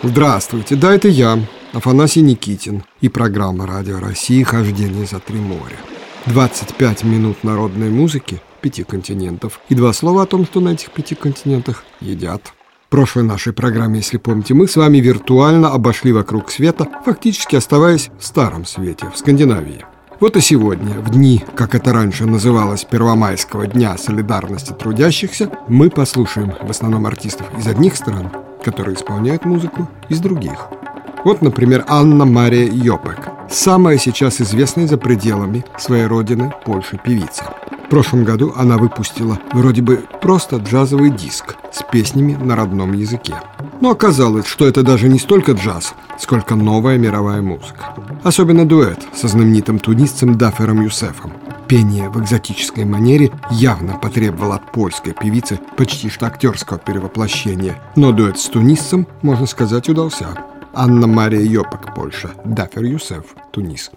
Здравствуйте, да, это я, Афанасий Никитин, и программа «Радио России. Хождение за три моря». 25 минут народной музыки 5 континентов и 2 слова о том, что на этих 5 континентах едят. В прошлой нашей программе, если помните, мы с вами виртуально обошли вокруг света, фактически оставаясь в Старом Свете, в Скандинавии. Вот и сегодня, в дни, как это раньше называлось, Первомайского дня солидарности трудящихся, мы послушаем в основном артистов из одних стран, которые исполняют музыку из других. Вот, например, Анна-Мария Йопек, самая сейчас известная за пределами своей родины Польши певица. В прошлом году она выпустила вроде бы просто джазовый диск с песнями на родном языке. Но оказалось, что это даже не столько джаз, сколько новая мировая музыка. Особенно дуэт со знаменитым тунисцем Дафером Юсефом. Пение в экзотической манере явно потребовало от польской певицы почти что актерского перевоплощения. Но дуэт с тунисцем, можно сказать, удался. Анна-Мария Йопек, Польша, Дафер Юсеф, Тунис.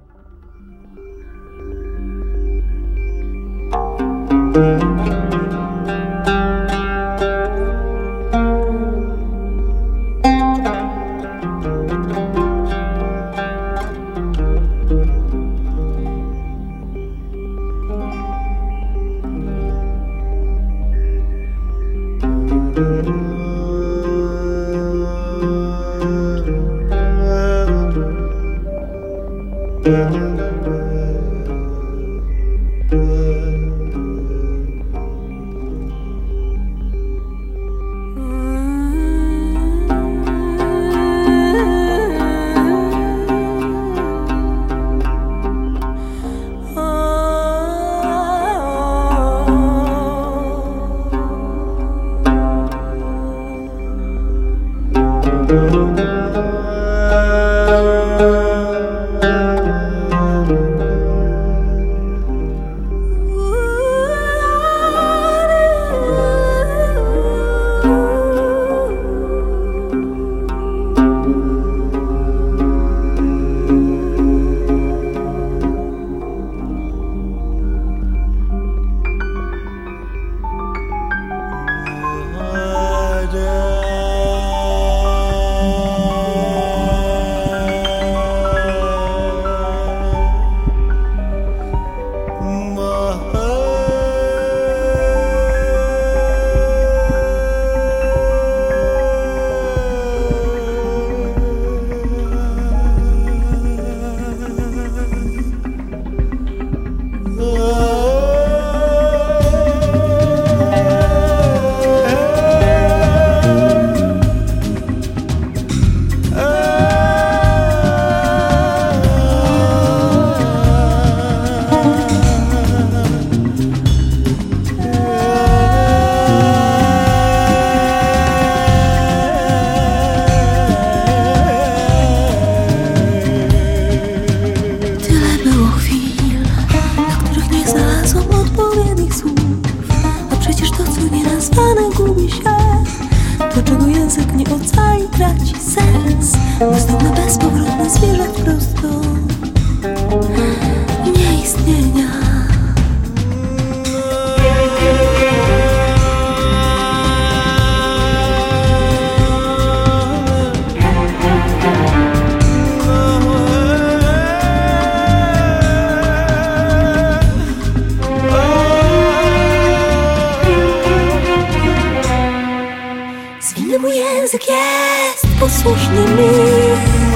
Posłuszny mi,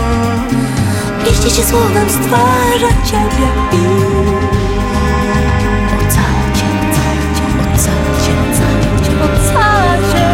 mieści się słowem, stwarza ciebie i ocala cię, ocala cię, ocala cię, ocala cię.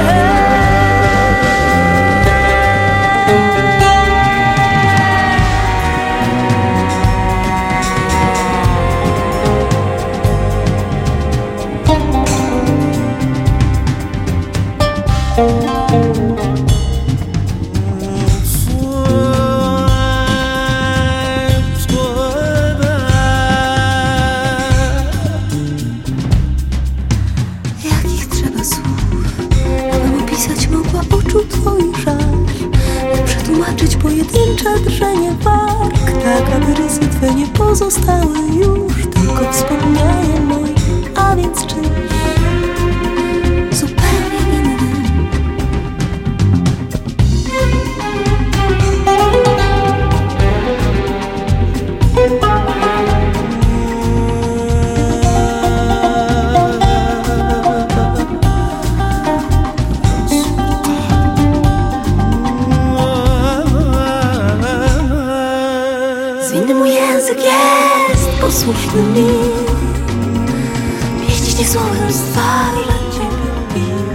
Pojedyncze drżenie warg, tak aby rysy twe nie pozostały już tylko wspomnieniem moim, a więc czymś zupełnie innym. jest posłuszny mi. Pieścić niech słowem stwarza Ciebie mi.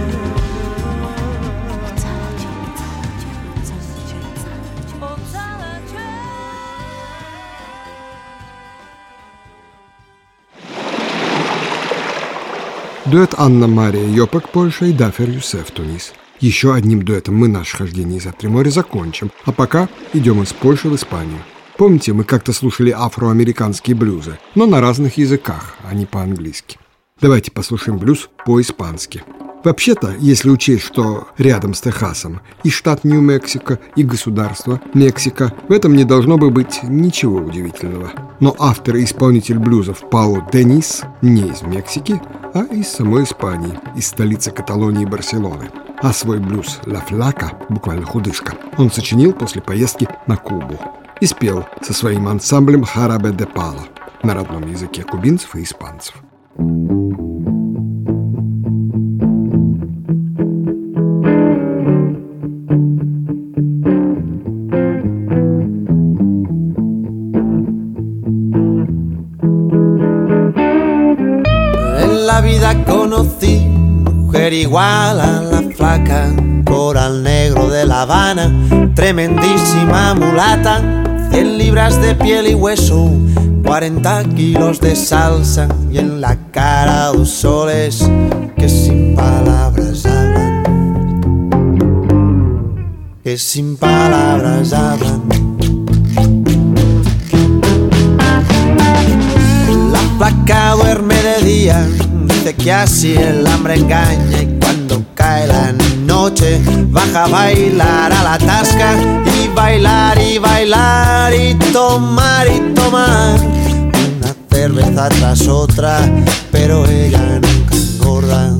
Дуэт Анна-Мария Йопек, Польша, и Дафер Юсеф, Тунис. Еще одним дуэтом мы наше хождение из-за Триморья закончим, а пока идем из Польши в Испанию. Помните, мы как-то слушали афроамериканские блюзы, но на разных языках, а не по-английски. Давайте послушаем блюз по-испански. Вообще-то, если учесть, что рядом с Техасом и штат Нью-Мексико, и государство Мексика, в этом не должно бы быть ничего удивительного. Но автор и исполнитель блюзов Пау Денис не из Мексики, а из самой Испании, из столицы Каталонии Барселоны. А свой блюз «Ла Флака», буквально «худышка», он сочинил после поездки на Кубу и спел со своим ансамблем «Харабе де Пало» на родном языке кубинцев и испанцев. En la vida conocí mujer igual a la flaca, coral negro de La Habana, tremendísima mulata, 100 libras de piel y hueso, 40 kilos de salsa y en la cara 2 soles que sin palabras hablan, que sin palabras hablan. La flaca duerme de día, dice que así el hambre engaña, y cuando cae la noche baja a bailar a la tasca, y bailar y bailar y tomar una cerveza tras otra, pero ella nunca engorda,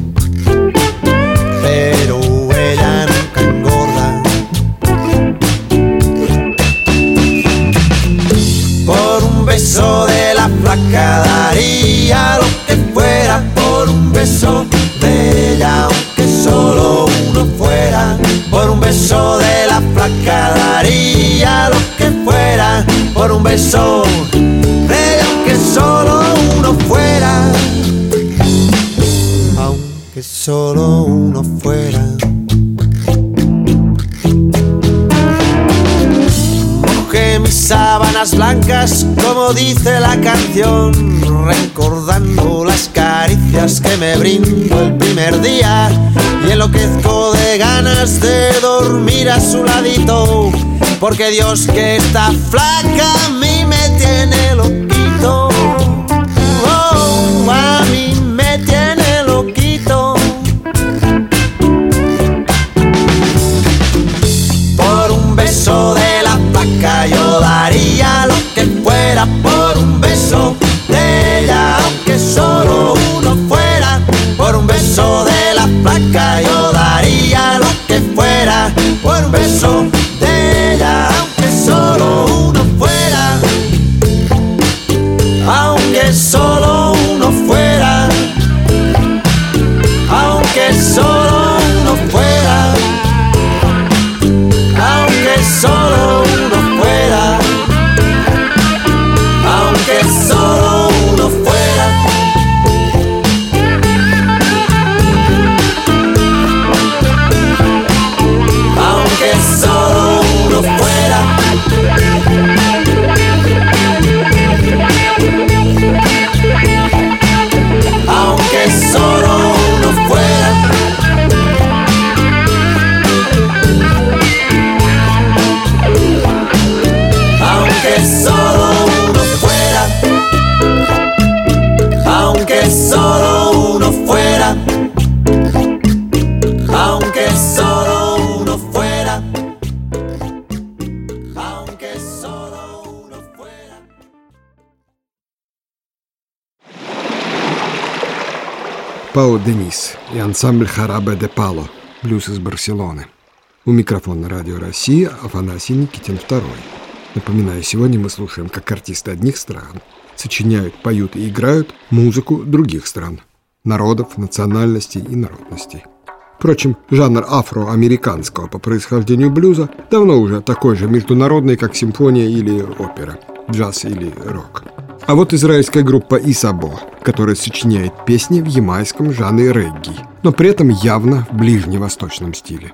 pero ella nunca engorda. Por un beso de la flaca daría lo que fuera, por un beso de ella, aunque solo uno fuera. Por un beso de la flaca daría lo que fuera, por un beso de ella, aunque solo uno fuera, aunque solo uno fuera. Mojé mis sábanas blancas, como dice la canción, recordando las caricias que me brindó el primer día, y enloquezco de ganas de dormir a su ladito, porque Dios que está flaca a mí me tiene loquito, oh, a mí me tiene loquito. Por un beso de la flaca yo daría lo que fuera, por un beso de ella, aunque solo uno fuera. Por un beso de la flaca yo daría lo que fuera, por un beso de ella, aunque solo uno fuera, aunque solo uno fuera, aunque solo uno fuera, aunque solo uno fuera, aunque solo uno fuera. Aunque solo uno fuera, aunque solo uno fuera, aunque solo uno fuera, aunque solo uno fuera, aunque solo uno fuera, aunque solo uno fuera. Пау Денис и ансамбль «Харабе де Пало», блюз из Барселоны. У микрофона Радио России Афанасий Никитин II. Напоминаю, сегодня мы слушаем, как артисты одних стран сочиняют, поют и играют музыку других стран, народов, национальностей и народностей. Впрочем, жанр афроамериканского по происхождению блюза давно уже такой же международный, как симфония или опера. джаз или рок. А вот израильская группа Исабо, которая сочиняет песни в ямайском жанре регги, но при этом явно в ближневосточном стиле.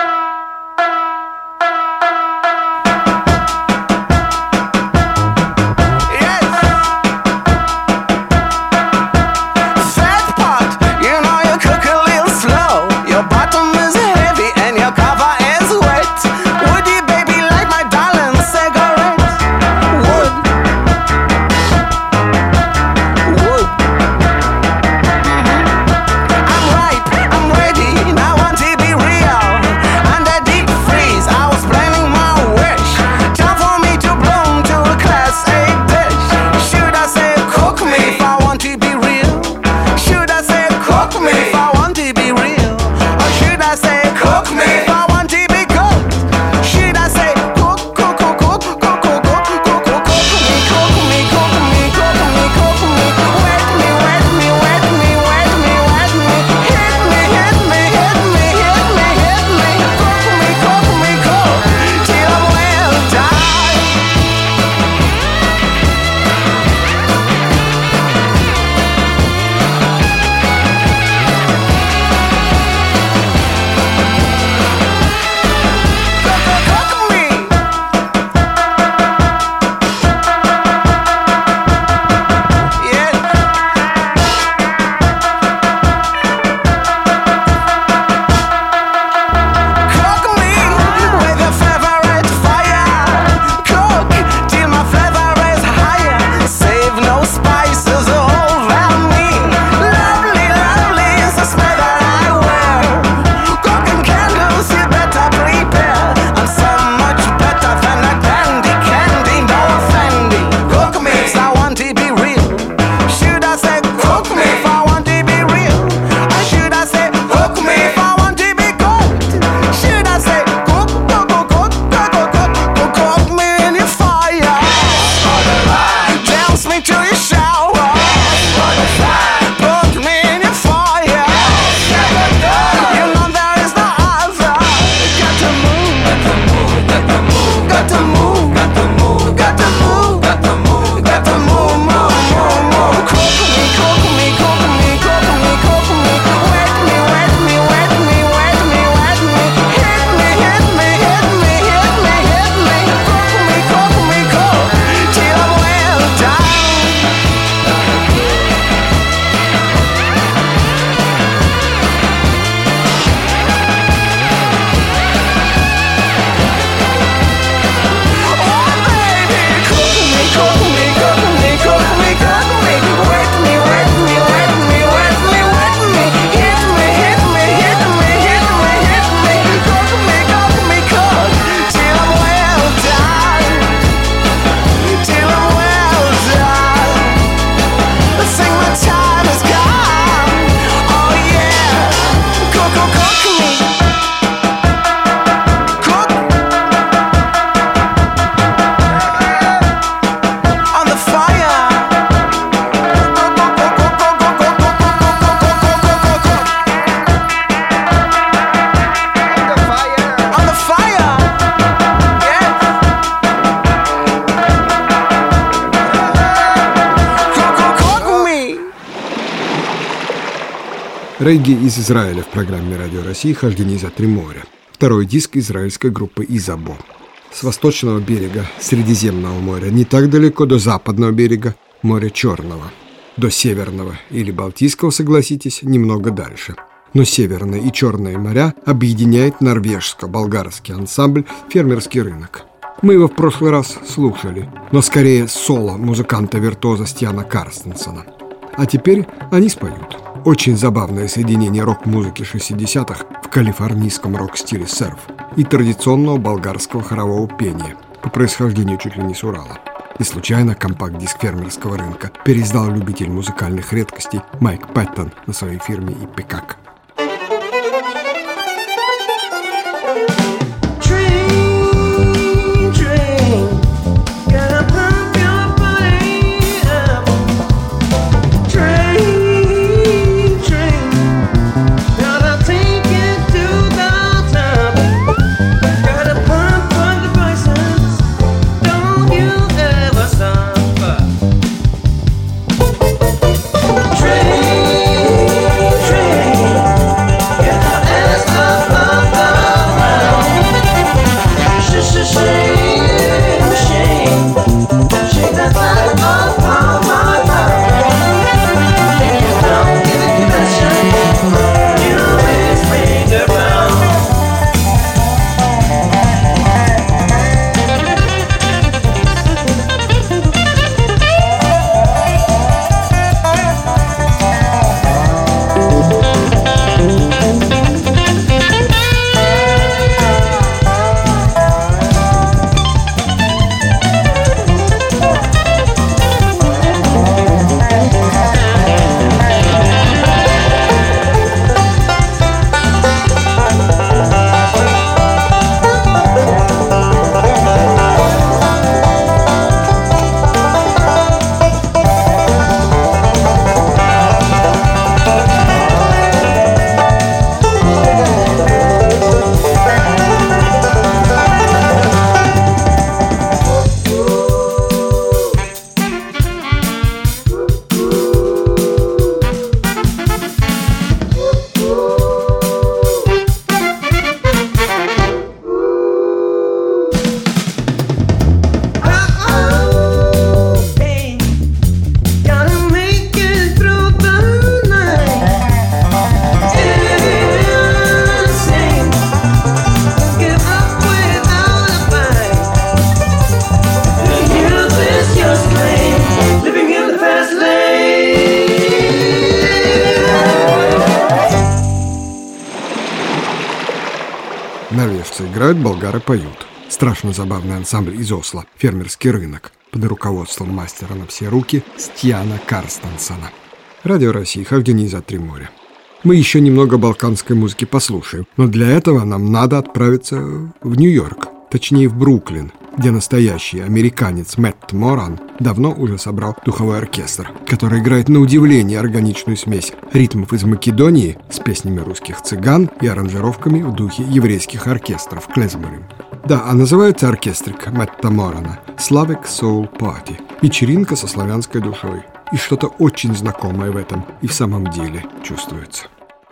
Регги из Израиля в программе «Радио России. Хождение за три моря». Второй диск израильской группы Исабо. С восточного берега Средиземного моря не так далеко до западного берега моря Черного. До Северного или Балтийского, согласитесь, немного дальше. Но Северное и Черное моря объединяет норвежско-болгарский ансамбль «Фермерский рынок». Мы его в прошлый раз слушали, но скорее соло музыканта-виртуоза Стьяна Карстенсона. А теперь они споют. Очень забавное соединение рок-музыки 60-х в калифорнийском рок-стиле серф и традиционного болгарского хорового пения, по происхождению чуть ли не с Урала. И случайно компакт-диск «Фермерского рынка» переиздал любитель музыкальных редкостей Майк Пэттон на своей фирме «Ипекак». Ever играют, болгары поют. Страшно забавный ансамбль из Осло «Фермерский рынок» под руководством мастера на все руки Стьяна Карстенсона. Радио России, хождение за 3 моря. Мы еще немного балканской музыки послушаем, но для этого нам надо отправиться в Нью-Йорк, точнее в Бруклин, где настоящий американец Мэтт Моран давно уже собрал духовой оркестр, который играет на удивление органичную смесь ритмов из Македонии с песнями русских цыган и аранжировками в духе еврейских оркестров клезморем. Да, а называется оркестрик Мэтта Морана «Slavic Soul Party» – вечеринка со славянской душой. И что-то очень знакомое в этом и в самом деле чувствуется.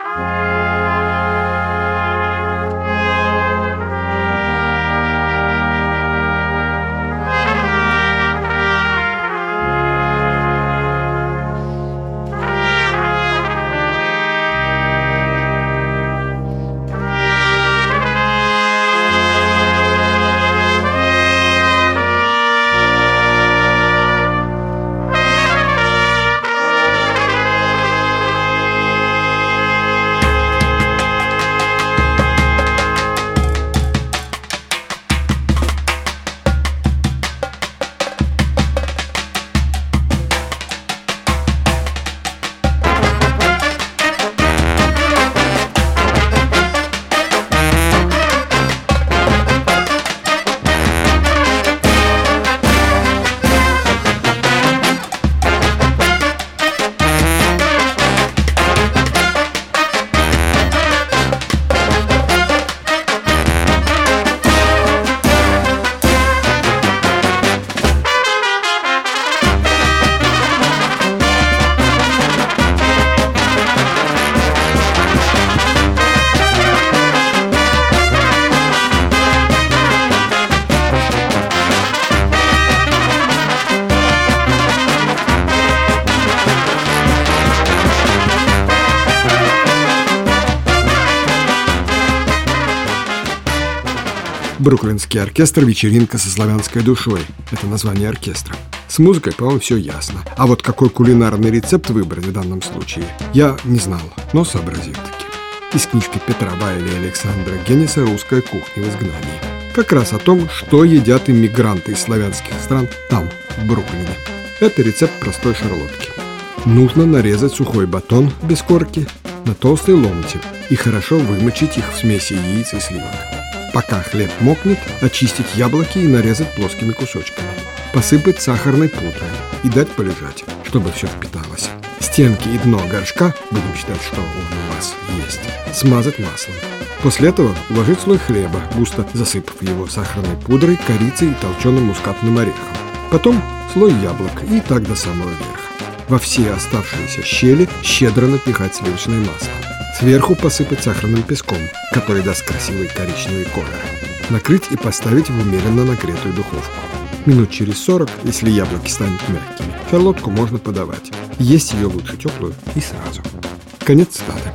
Бруклинский оркестр «Вечеринка со славянской душой» — это название оркестра. С музыкой, по-моему, все ясно. А вот какой кулинарный рецепт выбрать в данном случае, я не знал, но сообразил таки. Из книжки Петра Байля и Александра Генниса «Русская кухня в изгнании». Как раз о том, что едят иммигранты из славянских стран там, в Бруклине. Это рецепт простой шарлотки. Нужно нарезать сухой батон без корки на толстые ломти и хорошо вымочить их в смеси яиц и сливок. Пока хлеб мокнет, очистить яблоки и нарезать плоскими кусочками. Посыпать сахарной пудрой и дать полежать, чтобы все впиталось. Стенки и дно горшка, будем считать, что он у вас есть, смазать маслом. После этого уложить слой хлеба, густо засыпав его сахарной пудрой, корицей и толченым мускатным орехом. Потом слой яблок и так до самого верха. Во все оставшиеся щели щедро напихать сливочное масло. Сверху посыпать сахарным песком, который даст красивый коричневый колер. Накрыть и поставить в умеренно нагретую духовку. Минут через 40, если яблоки станут мягкими, шарлотку можно подавать. Есть ее лучше теплую и сразу. Конец цитаты.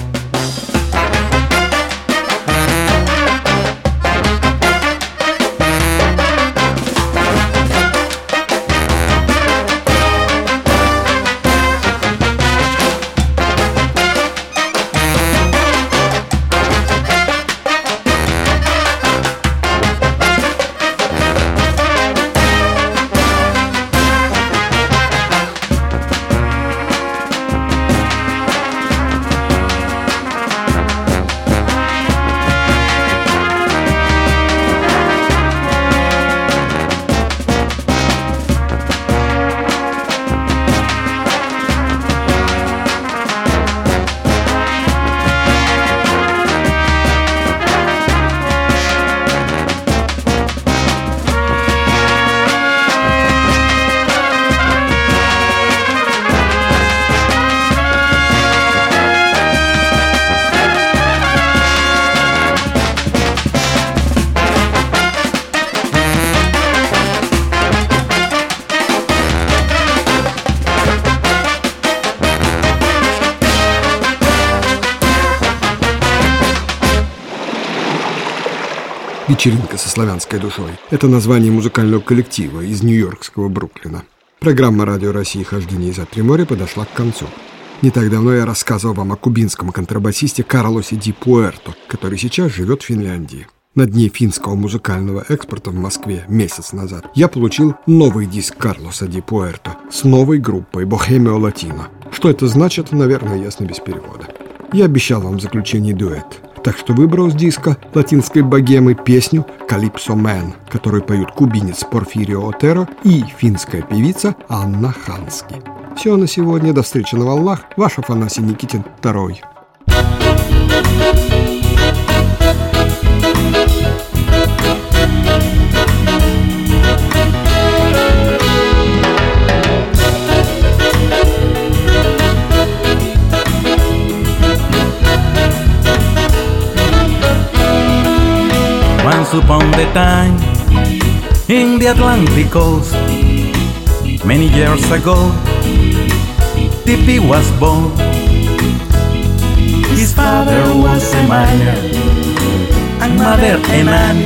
«Вечеринка со славянской душой» — это название музыкального коллектива из нью-йоркского Бруклина. Программа «Радио России. Хождение за 3 моря» подошла к концу. Не так давно я рассказывал вам о кубинском контрабасисте Карлосе Ди Пуэрто, который сейчас живет в Финляндии. На дне финского музыкального экспорта в Москве месяц назад я получил новый диск Карлоса Ди Пуэрто с новой группой Bohemio Latino. Что это значит, наверное, ясно без перевода. Я обещал вам в заключении дуэт, так что выбрал с диска латинской богемы песню «Calypso Man», которую поют кубинец Порфирио Отеро и финская певица Анна Хански. Все на сегодня. До встречи на волнах. Ваш Афанасий Никитин, II. Once upon the time, in the Atlantic coast, many years ago, Tippy was born. His father was a miner, and mother a nanny.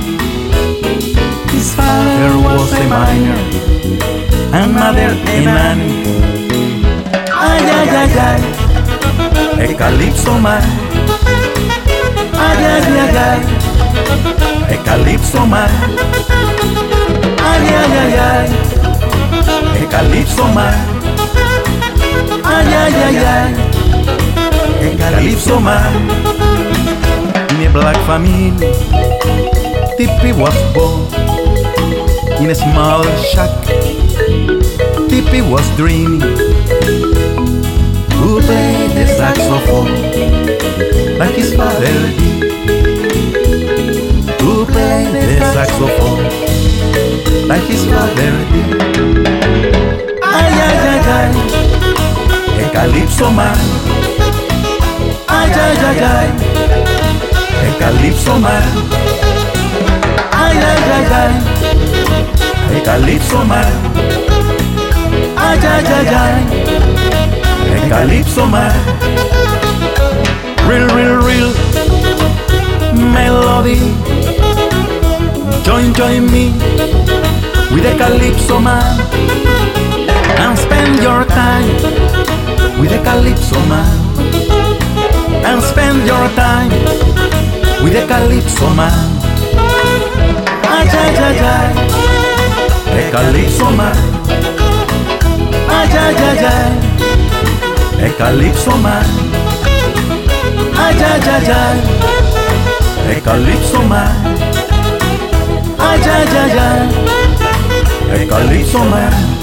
His father was a miner, and mother a nanny. Ay, ay, ay, ay, a calypso man. Ay, ay, ay, ay, a calypso man. Ay, ay, ay, ay, a calypso man. Ay, ay, ay, ay, a calypso man. In a black family, Tippy was born. In a small shack, Tippy was dreaming to play the saxophone like his father did. To play the saxophone like his father did. Ay, ay, ay, ay, a calypso man. Ay, ay, ay, ay, a calypso man. Ay, ay, ay, ay, a calypso man. Ay, ay, ay, ay, a calypso man. Real, real, real melody. Join me with a calypso man, and spend your time with a calypso man, and spend your time with a calypso man. Ay, ay, ay, ay, a calypso man. Ay, ay, ay, ay, a calypso man. Ay, ay, ay, ay, a calypso man. Ay, ay, ay, ay, a calypso man.